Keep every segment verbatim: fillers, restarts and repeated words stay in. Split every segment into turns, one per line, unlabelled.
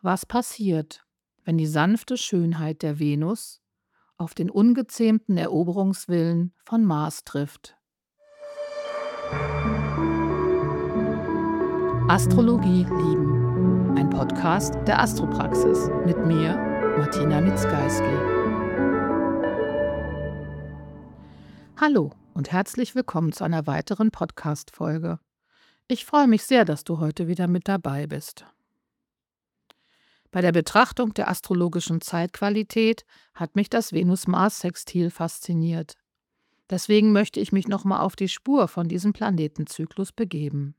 Was passiert, wenn die sanfte Schönheit der Venus auf den ungezähmten Eroberungswillen von Mars trifft? Astrologie lieben. Ein Podcast der Astropraxis mit mir, Martina Mitzgalski. Hallo und herzlich willkommen zu einer weiteren Podcast-Folge. Ich freue mich sehr, dass du heute wieder mit dabei bist. Bei der Betrachtung der astrologischen Zeitqualität hat mich das Venus-Mars-Sextil fasziniert. Deswegen möchte ich mich nochmal auf die Spur von diesem Planetenzyklus begeben.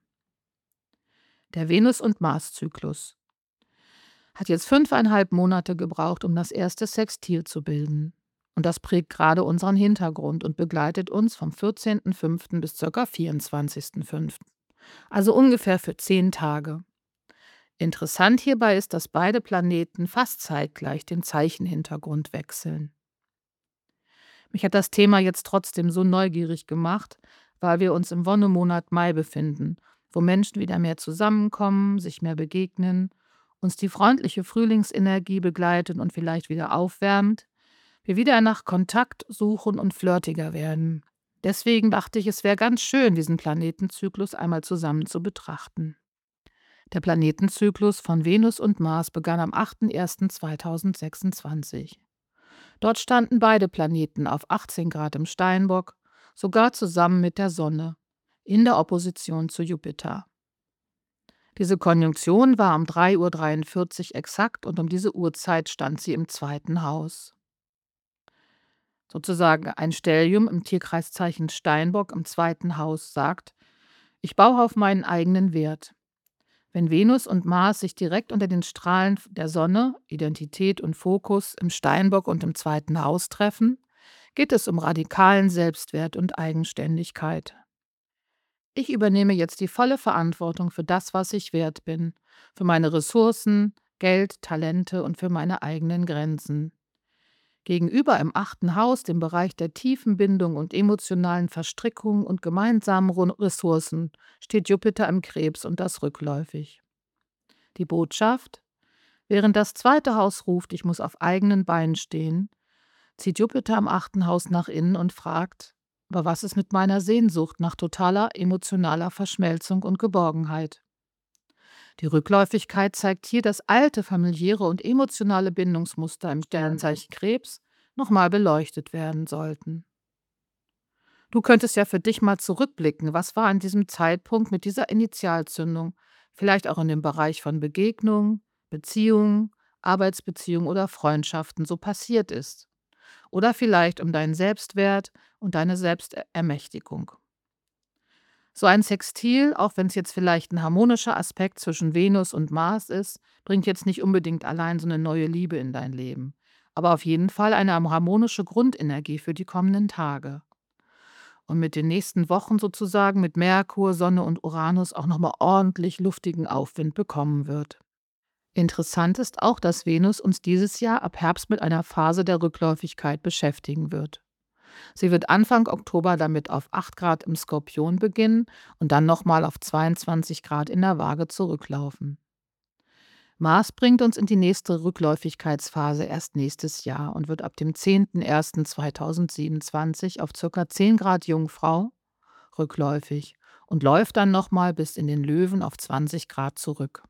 Der Venus- und Mars-Zyklus hat jetzt fünfeinhalb Monate gebraucht, um das erste Sextil zu bilden. Und das prägt gerade unseren Hintergrund und begleitet uns vom vierzehnten fünften bis ca. vierundzwanzigsten fünften Also ungefähr für zehn Tage. Interessant hierbei ist, dass beide Planeten fast zeitgleich den Zeichenhintergrund wechseln. Mich hat das Thema jetzt trotzdem so neugierig gemacht, weil wir uns im Wonnemonat Mai befinden, wo Menschen wieder mehr zusammenkommen, sich mehr begegnen, uns die freundliche Frühlingsenergie begleitet und vielleicht wieder aufwärmt, wir wieder nach Kontakt suchen und flirtiger werden. Deswegen dachte ich, es wäre ganz schön, diesen Planetenzyklus einmal zusammen zu betrachten. Der Planetenzyklus von Venus und Mars begann am achter erster zweitausendsechsundzwanzig. Dort standen beide Planeten auf achtzehn Grad im Steinbock, sogar zusammen mit der Sonne, in der Opposition zu Jupiter. Diese Konjunktion war um drei Uhr dreiundvierzig exakt und um diese Uhrzeit stand sie im zweiten Haus. Sozusagen ein Stellium im Tierkreiszeichen Steinbock im zweiten Haus sagt: Ich baue auf meinen eigenen Wert. Wenn Venus und Mars sich direkt unter den Strahlen der Sonne, Identität und Fokus, im Steinbock und im zweiten Haus treffen, geht es um radikalen Selbstwert und Eigenständigkeit. Ich übernehme jetzt die volle Verantwortung für das, was ich wert bin, für meine Ressourcen, Geld, Talente und für meine eigenen Grenzen. Gegenüber im achten Haus, dem Bereich der tiefen Bindung und emotionalen Verstrickungen und gemeinsamen Ressourcen, steht Jupiter im Krebs und das rückläufig. Die Botschaft: Während das zweite Haus ruft, ich muss auf eigenen Beinen stehen, zieht Jupiter im achten Haus nach innen und fragt: Aber was ist mit meiner Sehnsucht nach totaler emotionaler Verschmelzung und Geborgenheit? Die Rückläufigkeit zeigt hier, dass alte familiäre und emotionale Bindungsmuster im Sternzeichen Krebs nochmal beleuchtet werden sollten. Du könntest ja für dich mal zurückblicken, was war an diesem Zeitpunkt mit dieser Initialzündung, vielleicht auch in dem Bereich von Begegnungen, Beziehungen, Arbeitsbeziehungen oder Freundschaften so passiert ist. Oder vielleicht um deinen Selbstwert und deine Selbstermächtigung. So ein Sextil, auch wenn es jetzt vielleicht ein harmonischer Aspekt zwischen Venus und Mars ist, bringt jetzt nicht unbedingt allein so eine neue Liebe in dein Leben. Aber auf jeden Fall eine harmonische Grundenergie für die kommenden Tage. Und mit den nächsten Wochen sozusagen mit Merkur, Sonne und Uranus auch nochmal ordentlich luftigen Aufwind bekommen wird. Interessant ist auch, dass Venus uns dieses Jahr ab Herbst mit einer Phase der Rückläufigkeit beschäftigen wird. Sie wird Anfang Oktober damit auf acht Grad im Skorpion beginnen und dann nochmal auf zweiundzwanzig Grad in der Waage zurücklaufen. Mars bringt uns in die nächste Rückläufigkeitsphase erst nächstes Jahr und wird ab dem zehnten ersten zweitausendsiebenundzwanzig auf ca. zehn Grad Jungfrau rückläufig und läuft dann nochmal bis in den Löwen auf zwanzig Grad zurück.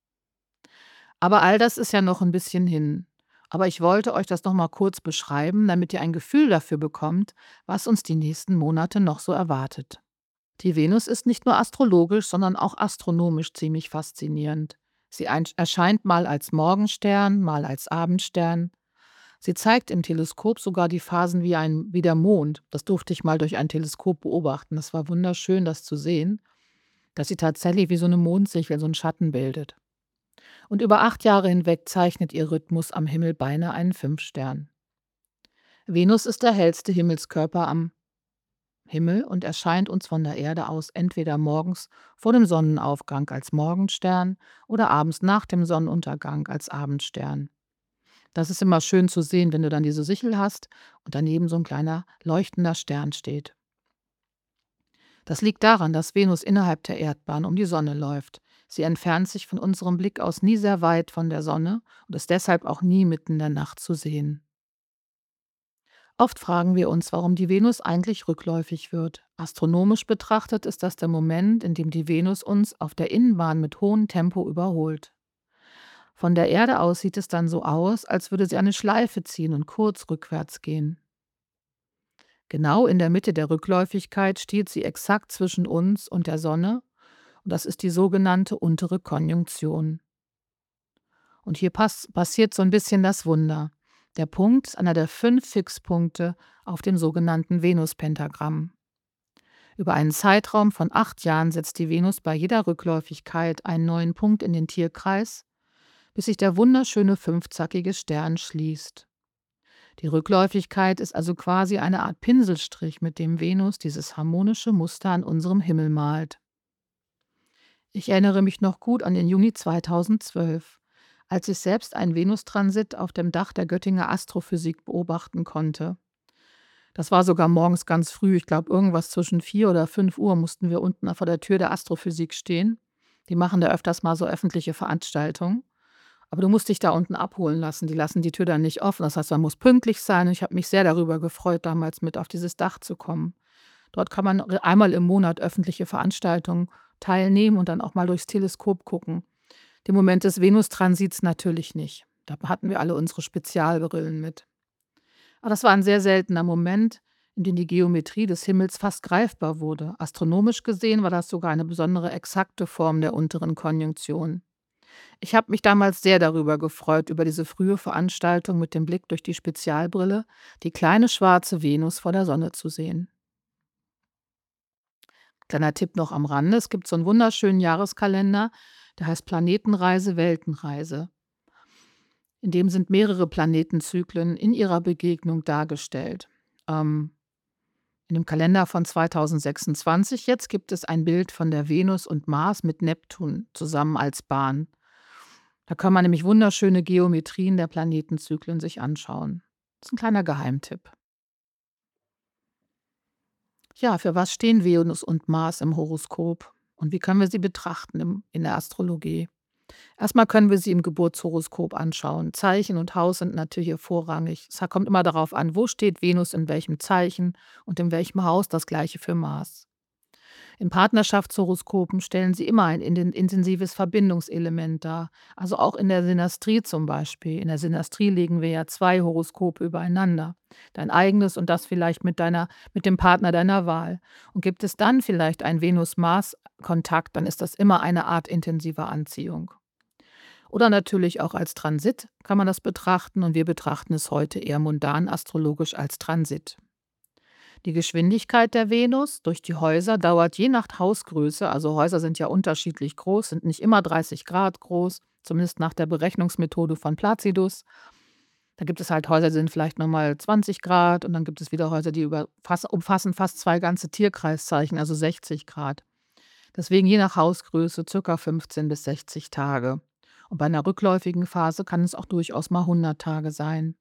Aber all das ist ja noch ein bisschen hin. Aber ich wollte euch das noch mal kurz beschreiben, damit ihr ein Gefühl dafür bekommt, was uns die nächsten Monate noch so erwartet. Die Venus ist nicht nur astrologisch, sondern auch astronomisch ziemlich faszinierend. Sie ein erscheint mal als Morgenstern, mal als Abendstern. Sie zeigt im Teleskop sogar die Phasen wie, ein, wie der Mond. Das durfte ich mal durch ein Teleskop beobachten. Das war wunderschön, das zu sehen, dass sie tatsächlich wie so eine Mondsichel so einen Schatten bildet. Und über acht Jahre hinweg zeichnet ihr Rhythmus am Himmel beinahe einen Fünfstern. Venus ist der hellste Himmelskörper am Himmel und erscheint uns von der Erde aus entweder morgens vor dem Sonnenaufgang als Morgenstern oder abends nach dem Sonnenuntergang als Abendstern. Das ist immer schön zu sehen, wenn du dann diese Sichel hast und daneben so ein kleiner leuchtender Stern steht. Das liegt daran, dass Venus innerhalb der Erdbahn um die Sonne läuft. Sie entfernt sich von unserem Blick aus nie sehr weit von der Sonne und ist deshalb auch nie mitten in der Nacht zu sehen. Oft fragen wir uns, warum die Venus eigentlich rückläufig wird. Astronomisch betrachtet ist das der Moment, in dem die Venus uns auf der Innenbahn mit hohem Tempo überholt. Von der Erde aus sieht es dann so aus, als würde sie eine Schleife ziehen und kurz rückwärts gehen. Genau in der Mitte der Rückläufigkeit steht sie exakt zwischen uns und der Sonne, und das ist die sogenannte untere Konjunktion. Und hier pass passiert so ein bisschen das Wunder. Der Punkt ist einer der fünf Fixpunkte auf dem sogenannten Venuspentagramm. Über einen Zeitraum von acht Jahren setzt die Venus bei jeder Rückläufigkeit einen neuen Punkt in den Tierkreis, bis sich der wunderschöne fünfzackige Stern schließt. Die Rückläufigkeit ist also quasi eine Art Pinselstrich, mit dem Venus dieses harmonische Muster an unserem Himmel malt. Ich erinnere mich noch gut an den Juni zweitausendzwölf, als ich selbst einen Venustransit auf dem Dach der Göttinger Astrophysik beobachten konnte. Das war sogar morgens ganz früh, ich glaube irgendwas zwischen vier oder fünf Uhr mussten wir unten vor der Tür der Astrophysik stehen. Die machen da öfters mal so öffentliche Veranstaltungen. Aber du musst dich da unten abholen lassen, die lassen die Tür dann nicht offen. Das heißt, man muss pünktlich sein und ich habe mich sehr darüber gefreut, damals mit auf dieses Dach zu kommen. Dort kann man re einmal im Monat öffentliche Veranstaltungen teilnehmen und dann auch mal durchs Teleskop gucken. Den Moment des Venustransits natürlich nicht. Da hatten wir alle unsere Spezialbrillen mit. Aber das war ein sehr seltener Moment, in dem die Geometrie des Himmels fast greifbar wurde. Astronomisch gesehen war das sogar eine besondere exakte Form der unteren Konjunktion. Ich habe mich damals sehr darüber gefreut, über diese frühe Veranstaltung mit dem Blick durch die Spezialbrille, die kleine schwarze Venus vor der Sonne zu sehen. Kleiner Tipp noch am Rande: Es gibt so einen wunderschönen Jahreskalender, der heißt Planetenreise, Weltenreise. In dem sind mehrere Planetenzyklen in ihrer Begegnung dargestellt. Ähm, in dem Kalender von zweitausendsechsundzwanzig jetzt gibt es ein Bild von der Venus und Mars mit Neptun zusammen als Bahn. Da kann man nämlich wunderschöne Geometrien der Planetenzyklen sich anschauen. Das ist ein kleiner Geheimtipp. Ja, für was stehen Venus und Mars im Horoskop und wie können wir sie betrachten im in der Astrologie? Erstmal können wir sie im Geburtshoroskop anschauen. Zeichen und Haus sind natürlich hier vorrangig. Es ha kommt immer darauf an, wo steht Venus in welchem Zeichen und in welchem Haus, das Gleiche für Mars. In Partnerschaftshoroskopen stellen sie immer ein inden intensives Verbindungselement dar, also auch in der Synastrie zum Beispiel. In der Synastrie legen wir ja zwei Horoskope übereinander, dein eigenes und das vielleicht mit deiner mit dem Partner deiner Wahl. Und gibt es dann vielleicht einen Venus-Mars-Kontakt, dann ist das immer eine Art intensiver Anziehung. Oder natürlich auch als Transit kann man das betrachten und wir betrachten es heute eher mundan astrologisch als Transit. Die Geschwindigkeit der Venus durch die Häuser dauert je nach Hausgröße, also Häuser sind ja unterschiedlich groß, sind nicht immer dreißig Grad groß, zumindest nach der Berechnungsmethode von Placidus. Da gibt es halt Häuser, die sind vielleicht noch mal zwanzig Grad und dann gibt es wieder Häuser, die über fass umfassen fast zwei ganze Tierkreiszeichen, also sechzig Grad. Deswegen je nach Hausgröße circa fünfzehn bis sechzig Tage. Und bei einer rückläufigen Phase kann es auch durchaus mal hundert Tage sein.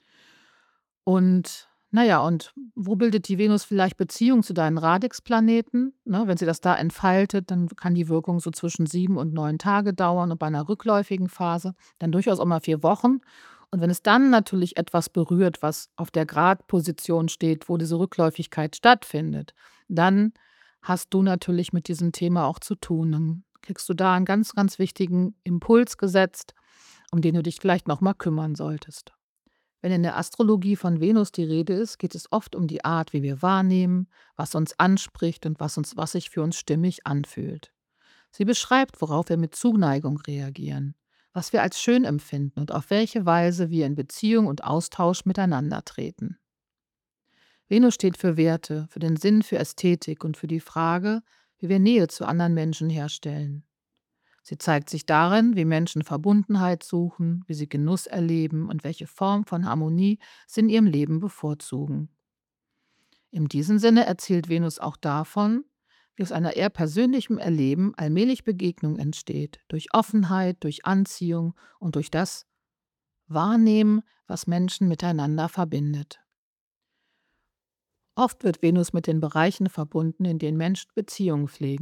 Und na ja, und wo bildet die Venus vielleicht Beziehung zu deinen Radixplaneten? Ne, wenn sie das da entfaltet, dann kann die Wirkung so zwischen sieben und neun Tage dauern und bei einer rückläufigen Phase dann durchaus auch mal vier Wochen. Und wenn es dann natürlich etwas berührt, was auf der Gradposition steht, wo diese Rückläufigkeit stattfindet, dann hast du natürlich mit diesem Thema auch zu tun. Dann kriegst du da einen ganz, ganz wichtigen Impuls gesetzt, um den du dich vielleicht noch mal kümmern solltest. Wenn in der Astrologie von Venus die Rede ist, geht es oft um die Art, wie wir wahrnehmen, was uns anspricht und was uns was sich für uns stimmig anfühlt. Sie beschreibt, worauf wir mit Zuneigung reagieren, was wir als schön empfinden und auf welche Weise wir in Beziehung und Austausch miteinander treten. Venus steht für Werte, für den Sinn für Ästhetik und für die Frage, wie wir Nähe zu anderen Menschen herstellen. Sie zeigt sich darin, wie Menschen Verbundenheit suchen, wie sie Genuss erleben und welche Form von Harmonie sie in ihrem Leben bevorzugen. In diesem Sinne erzählt Venus auch davon, wie aus einer eher persönlichem Erleben allmählich Begegnung entsteht, durch Offenheit, durch Anziehung und durch das Wahrnehmen, was Menschen miteinander verbindet. Oft wird Venus mit den Bereichen verbunden, in denen Menschen Beziehungen pflegen.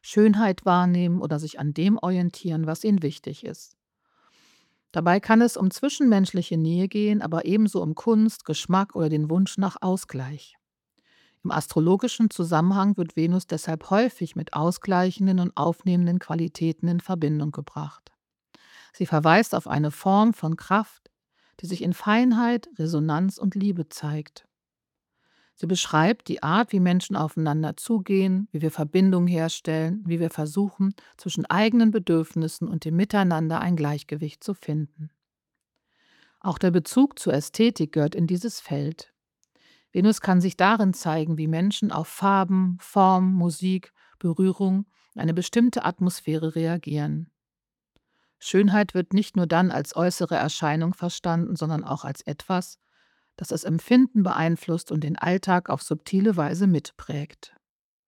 Schönheit wahrnehmen oder sich an dem orientieren, was ihnen wichtig ist. Dabei kann es um zwischenmenschliche Nähe gehen, aber ebenso um Kunst, Geschmack oder den Wunsch nach Ausgleich. Im astrologischen Zusammenhang wird Venus deshalb häufig mit ausgleichenden und aufnehmenden Qualitäten in Verbindung gebracht. Sie verweist auf eine Form von Kraft, die sich in Feinheit, Resonanz und Liebe zeigt. Sie beschreibt die Art, wie Menschen aufeinander zugehen, wie wir Verbindung herstellen, wie wir versuchen, zwischen eigenen Bedürfnissen und dem Miteinander ein Gleichgewicht zu finden. Auch der Bezug zur Ästhetik gehört in dieses Feld. Venus kann sich darin zeigen, wie Menschen auf Farben, Form, Musik, Berührung, eine bestimmte Atmosphäre reagieren. Schönheit wird nicht nur dann als äußere Erscheinung verstanden, sondern auch als etwas, das das Empfinden beeinflusst und den Alltag auf subtile Weise mitprägt.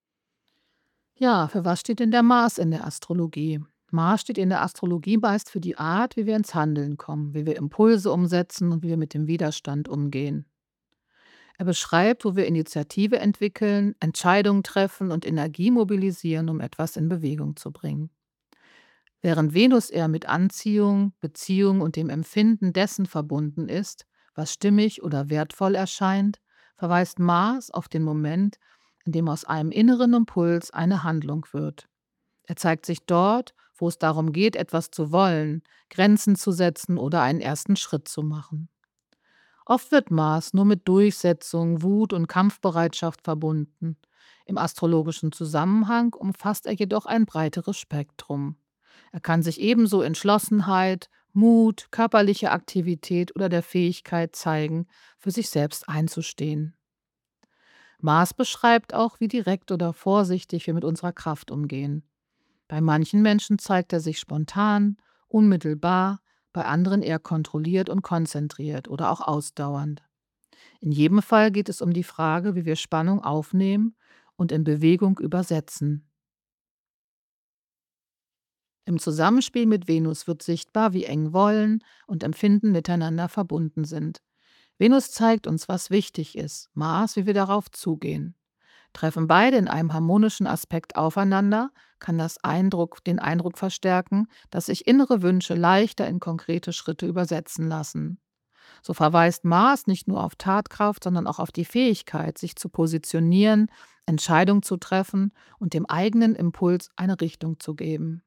Ja, für was steht denn der Mars in der Astrologie? Mars steht in der Astrologie meist für die Art, wie wir ins Handeln kommen, wie wir Impulse umsetzen und wie wir mit dem Widerstand umgehen. Er beschreibt, wo wir Initiative entwickeln, Entscheidungen treffen und Energie mobilisieren, um etwas in Bewegung zu bringen. Während Venus eher mit Anziehung, Beziehung und dem Empfinden dessen verbunden ist, was stimmig oder wertvoll erscheint, verweist Mars auf den Moment, in dem aus einem inneren Impuls eine Handlung wird. Er zeigt sich dort, wo es darum geht, etwas zu wollen, Grenzen zu setzen oder einen ersten Schritt zu machen. Oft wird Mars nur mit Durchsetzung, Wut und Kampfbereitschaft verbunden. Im astrologischen Zusammenhang umfasst er jedoch ein breiteres Spektrum. Er kann sich ebenso Entschlossenheit, Mut, körperliche Aktivität oder der Fähigkeit zeigen, für sich selbst einzustehen. Mars beschreibt auch, wie direkt oder vorsichtig wir mit unserer Kraft umgehen. Bei manchen Menschen zeigt er sich spontan, unmittelbar, bei anderen eher kontrolliert und konzentriert oder auch ausdauernd. In jedem Fall geht es um die Frage, wie wir Spannung aufnehmen und in Bewegung übersetzen. Im Zusammenspiel mit Venus wird sichtbar, wie eng Wollen und Empfinden miteinander verbunden sind. Venus zeigt uns, was wichtig ist, Mars, wie wir darauf zugehen. Treffen beide in einem harmonischen Aspekt aufeinander, kann das Eindruck, den Eindruck verstärken, dass sich innere Wünsche leichter in konkrete Schritte übersetzen lassen. So verweist Mars nicht nur auf Tatkraft, sondern auch auf die Fähigkeit, sich zu positionieren, Entscheidungen zu treffen und dem eigenen Impuls eine Richtung zu geben.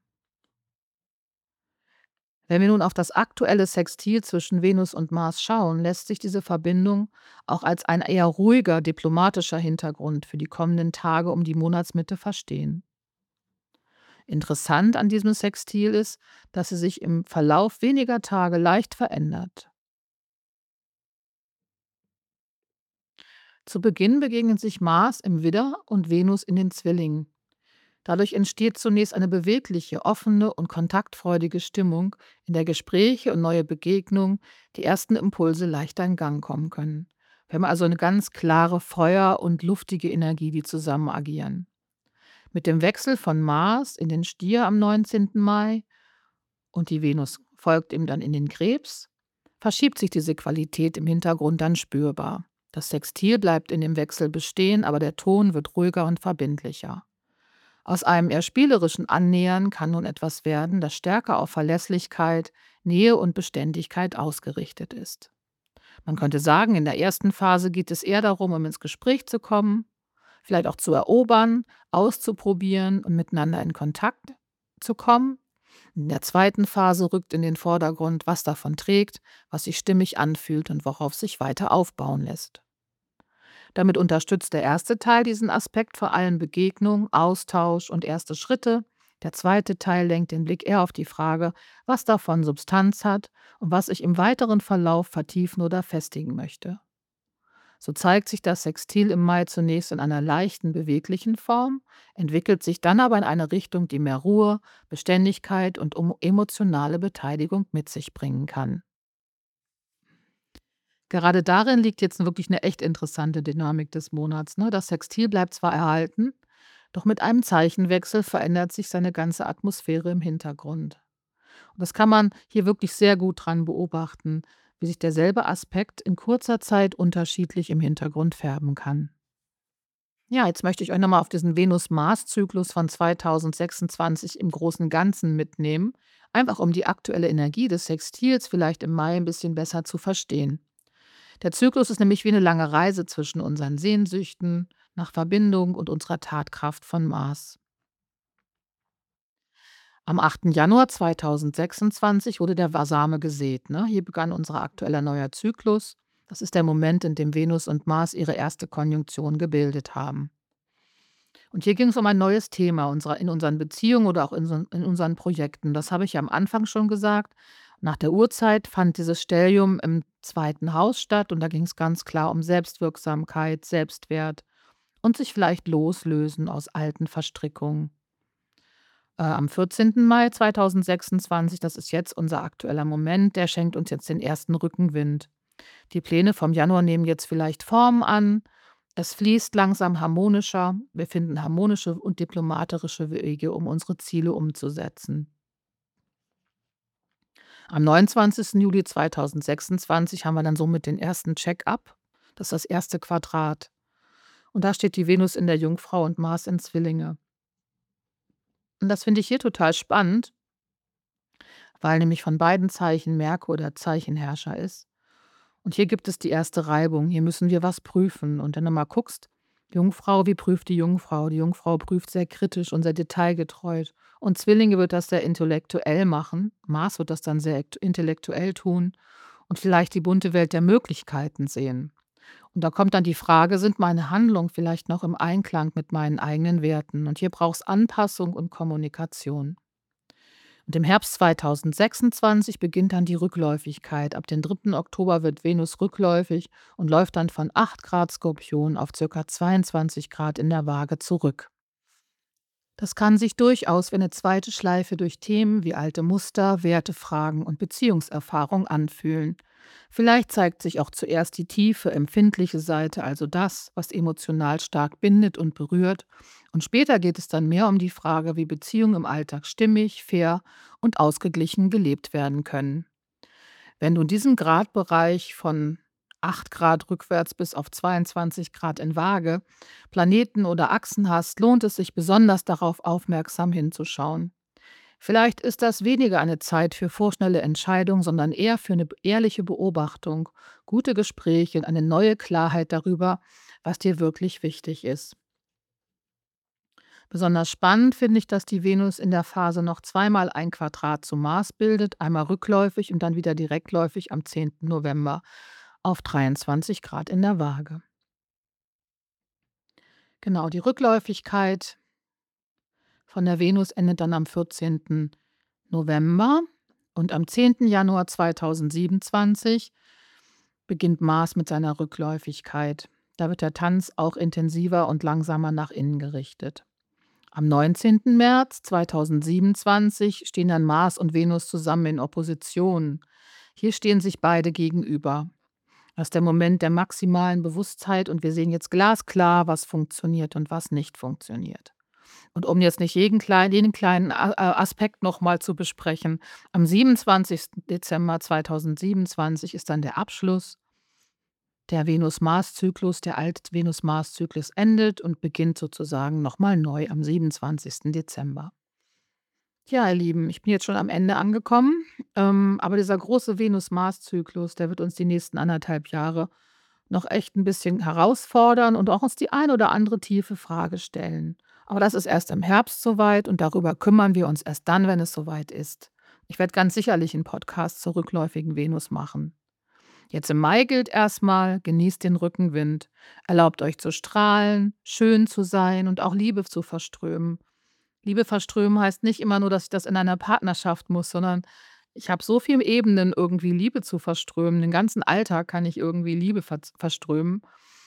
Wenn wir nun auf das aktuelle Sextil zwischen Venus und Mars schauen, lässt sich diese Verbindung auch als ein eher ruhiger diplomatischer Hintergrund für die kommenden Tage um die Monatsmitte verstehen. Interessant an diesem Sextil ist, dass sie sich im Verlauf weniger Tage leicht verändert. Zu Beginn begegnen sich Mars im Widder und Venus in den Zwillingen. Dadurch entsteht zunächst eine bewegliche, offene und kontaktfreudige Stimmung, in der Gespräche und neue Begegnungen, die ersten Impulse leichter in Gang kommen können. Wir haben also eine ganz klare Feuer- und luftige Energie, die zusammen agieren. Mit dem Wechsel von Mars in den Stier am neunzehnten Mai und die Venus folgt ihm dann in den Krebs, verschiebt sich diese Qualität im Hintergrund dann spürbar. Das Sextil bleibt in dem Wechsel bestehen, aber der Ton wird ruhiger und verbindlicher. Aus einem eher spielerischen Annähern kann nun etwas werden, das stärker auf Verlässlichkeit, Nähe und Beständigkeit ausgerichtet ist. Man könnte sagen, in der ersten Phase geht es eher darum, um ins Gespräch zu kommen, vielleicht auch zu erobern, auszuprobieren und miteinander in Kontakt zu kommen. In der zweiten Phase rückt in den Vordergrund, was davon trägt, was sich stimmig anfühlt und worauf sich weiter aufbauen lässt. Damit unterstützt der erste Teil diesen Aspekt vor allem Begegnung, Austausch und erste Schritte. Der zweite Teil lenkt den Blick eher auf die Frage, was davon Substanz hat und was ich im weiteren Verlauf vertiefen oder festigen möchte. So zeigt sich das Sextil im Mai zunächst in einer leichten, beweglichen Form, entwickelt sich dann aber in eine Richtung, die mehr Ruhe, Beständigkeit und um- emotionale Beteiligung mit sich bringen kann. Gerade darin liegt jetzt wirklich eine echt interessante Dynamik des Monats, ne? Das Sextil bleibt zwar erhalten, doch mit einem Zeichenwechsel verändert sich seine ganze Atmosphäre im Hintergrund. Und das kann man hier wirklich sehr gut dran beobachten, wie sich derselbe Aspekt in kurzer Zeit unterschiedlich im Hintergrund färben kann. Ja, jetzt möchte ich euch noch mal auf diesen Venus-Mars-Zyklus von zweitausendsechsundzwanzig im Großen und Ganzen mitnehmen, einfach um die aktuelle Energie des Sextils vielleicht im Mai ein bisschen besser zu verstehen. Der Zyklus ist nämlich wie eine lange Reise zwischen unseren Sehnsüchten nach Verbindung und unserer Tatkraft von Mars. Am achten Januar zweitausendsechsundzwanzig wurde der Wa Same gesät, ne? Hier begann unser aktueller neuer Zyklus. Das ist der Moment, in dem Venus und Mars ihre erste Konjunktion gebildet haben. Und hier ging es um ein neues Thema unserer in unseren Beziehungen oder auch in unseren in unseren Projekten. Das habe ich ja am Anfang schon gesagt. Nach der Uhrzeit fand dieses Stellium im zweiten Haus statt und da ging es ganz klar um Selbstwirksamkeit, Selbstwert und sich vielleicht loslösen aus alten Verstrickungen. Äh, am vierzehnten Mai zweitausendsechsundzwanzig, das ist jetzt unser aktueller Moment, der schenkt uns jetzt den ersten Rückenwind. Die Pläne vom Januar nehmen jetzt vielleicht Form an. Es fließt langsam harmonischer. Wir finden harmonische und diplomatische Wege, um unsere Ziele umzusetzen. Am neunundzwanzigsten Juli zweitausendsechsundzwanzig haben wir dann somit den ersten Check-up. Das ist das erste Quadrat. Und da steht die Venus in der Jungfrau und Mars in Zwillinge. Und das finde ich hier total spannend, weil nämlich von beiden Zeichen Merkur der Zeichenherrscher ist. Und hier gibt es die erste Reibung. Hier müssen wir was prüfen. Und wenn du mal guckst, Jungfrau, wie prüft die Jungfrau? Die Jungfrau prüft sehr kritisch und sehr detailgetreu. Und Zwillinge wird das sehr intellektuell machen. Mars wird das dann sehr ekt- intellektuell tun und vielleicht die bunte Welt der Möglichkeiten sehen. Und da kommt dann die Frage, sind meine Handlungen vielleicht noch im Einklang mit meinen eigenen Werten? Und hier braucht es Anpassung und Kommunikation. Und im Herbst zweitausendsechsundzwanzig beginnt dann die Rückläufigkeit. Ab dem dritten Oktober wird Venus rückläufig und läuft dann von acht Grad Skorpion auf ca. zweiundzwanzig Grad in der Waage zurück. Das kann sich durchaus wie eine zweite Schleife durch Themen wie alte Muster, Wertefragen und Beziehungserfahrung anfühlen. Vielleicht zeigt sich auch zuerst die tiefe, empfindliche Seite, also das, was emotional stark bindet und berührt. Und später geht es dann mehr um die Frage, wie Beziehungen im Alltag stimmig, fair und ausgeglichen gelebt werden können. Wenn du in diesem Gradbereich von acht Grad rückwärts bis auf zweiundzwanzig Grad in Waage Planeten oder Achsen hast, lohnt es sich besonders darauf aufmerksam hinzuschauen. Vielleicht ist das weniger eine Zeit für vorschnelle Entscheidungen, sondern eher für eine ehrliche Beobachtung, gute Gespräche und eine neue Klarheit darüber, was dir wirklich wichtig ist. Besonders spannend finde ich, dass die Venus in der Phase noch zweimal ein Quadrat zu Mars bildet, einmal rückläufig und dann wieder direktläufig am zehnten November auf dreiundzwanzig Grad in der Waage. Genau, die Rückläufigkeit von der Venus endet dann am vierzehnten November und am zehnten Januar zweitausendsiebenundzwanzig beginnt Mars mit seiner Rückläufigkeit. Da wird der Tanz auch intensiver und langsamer nach innen gerichtet. Am neunzehnten März zweitausendsiebenundzwanzig stehen dann Mars und Venus zusammen in Opposition. Hier stehen sich beide gegenüber. Das ist der Moment der maximalen Bewusstheit und wir sehen jetzt glasklar, was funktioniert und was nicht funktioniert. Und um jetzt nicht jeden kleinen, jeden kleinen A- A- Aspekt nochmal zu besprechen, am siebenundzwanzigsten Dezember zweitausendsiebenundzwanzig ist dann der Abschluss. Der Venus-Mars-Zyklus, der Alt-Venus-Mars-Zyklus endet und beginnt sozusagen nochmal neu am siebenundzwanzigsten Dezember. Ja, ihr Lieben, ich bin jetzt schon am Ende angekommen, ähm, aber dieser große Venus-Mars-Zyklus, der wird uns die nächsten anderthalb Jahre noch echt ein bisschen herausfordern und auch uns die ein oder andere tiefe Frage stellen. Aber das ist erst im Herbst soweit und darüber kümmern wir uns erst dann, wenn es soweit ist. Ich werde ganz sicherlich einen Podcast zur rückläufigen Venus machen. Jetzt im Mai gilt erstmal: genießt den Rückenwind, erlaubt euch zu strahlen, schön zu sein und auch Liebe zu verströmen. Liebe verströmen heißt nicht immer nur, dass ich das in einer Partnerschaft muss, sondern ich habe so viele Ebenen, irgendwie Liebe zu verströmen. Den ganzen Alltag kann ich irgendwie Liebe verz verströmen.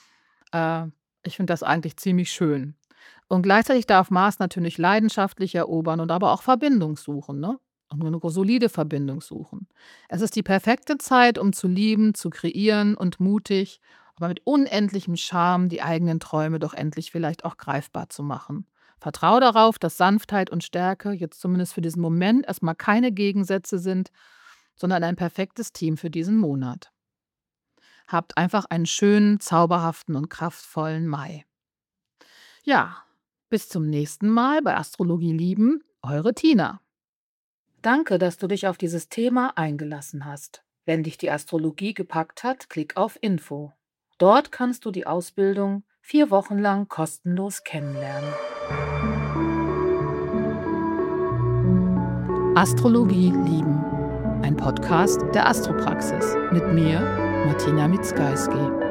Äh, Ich finde das eigentlich ziemlich schön. Und gleichzeitig darf Mars natürlich leidenschaftlich erobern und aber auch Verbindung suchen, ne? Und eine solide Verbindung suchen. Es ist die perfekte Zeit, um zu lieben, zu kreieren und mutig, aber mit unendlichem Charme die eigenen Träume doch endlich vielleicht auch greifbar zu machen. Vertraue darauf, dass Sanftheit und Stärke jetzt zumindest für diesen Moment erstmal keine Gegensätze sind, sondern ein perfektes Team für diesen Monat. Habt einfach einen schönen, zauberhaften und kraftvollen Mai. Ja, bis zum nächsten Mal bei Astrologie lieben, eure Tina. Danke, dass du dich auf dieses Thema eingelassen hast. Wenn dich die Astrologie gepackt hat, klick auf Info. Dort kannst du die Ausbildung vier Wochen lang kostenlos kennenlernen. Astrologie lieben. Ein Podcast der Astropraxis mit mir, Martina Mitzgalski.